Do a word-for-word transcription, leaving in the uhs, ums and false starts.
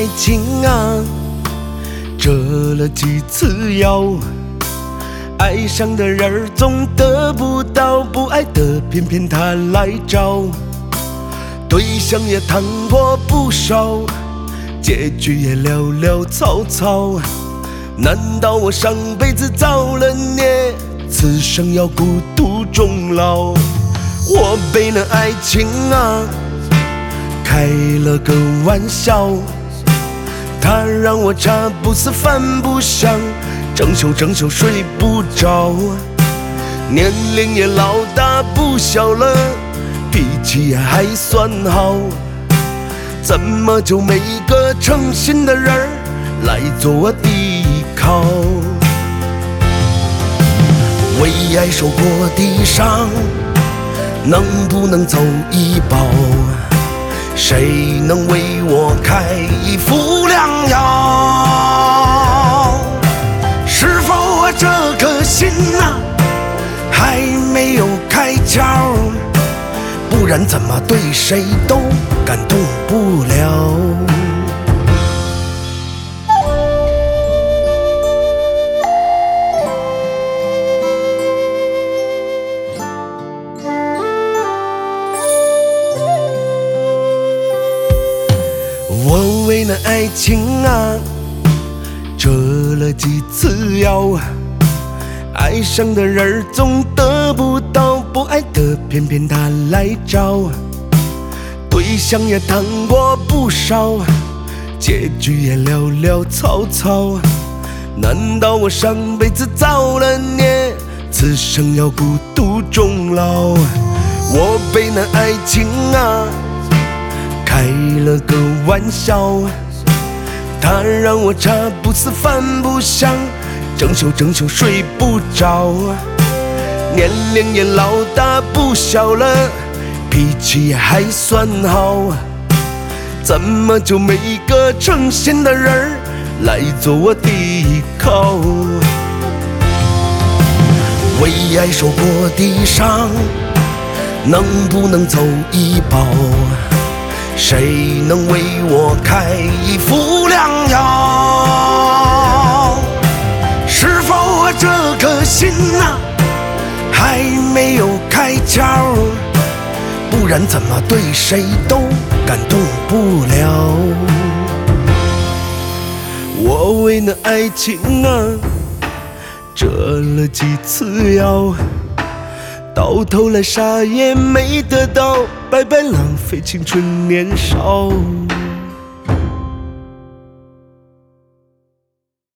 爱情啊，折了几次腰。爱上的人儿总得不到，不爱的偏偏他来找。对象也谈过不少，结局也寥寥草草。难道我上辈子造了孽，此生要孤独终老？我被那爱情啊开了个玩笑，它让我茶不思饭不想，整宿整宿睡不着。年龄也老大不小了，脾气也还算好，怎么就没个诚心的人儿来做我依靠？为爱受过的伤，能不能走一步？谁能为我开一副良药？是否我这颗心啊还没有开窍？不然怎么对谁都感动不了？我为那爱情啊折了几次腰。爱上的人儿总得不到，不爱的偏偏他来找。对象也谈过不少，结局也寥寥草草。难道我上辈子造了孽，此生要孤独终老？我被那爱情啊开了个玩笑，它让我茶不思饭不想，整宿整宿睡不着。年龄也老大不小了，脾气也还算好，怎么就没个诚心的人儿来做我的依靠？为爱受过的伤，能不能走一步？谁能为我开一副良药？是否我这颗心啊还没有开窍？不然怎么对谁都感动不了？我为那爱情啊折了几次腰，到头来啥也没得到，白白浪费青春年少。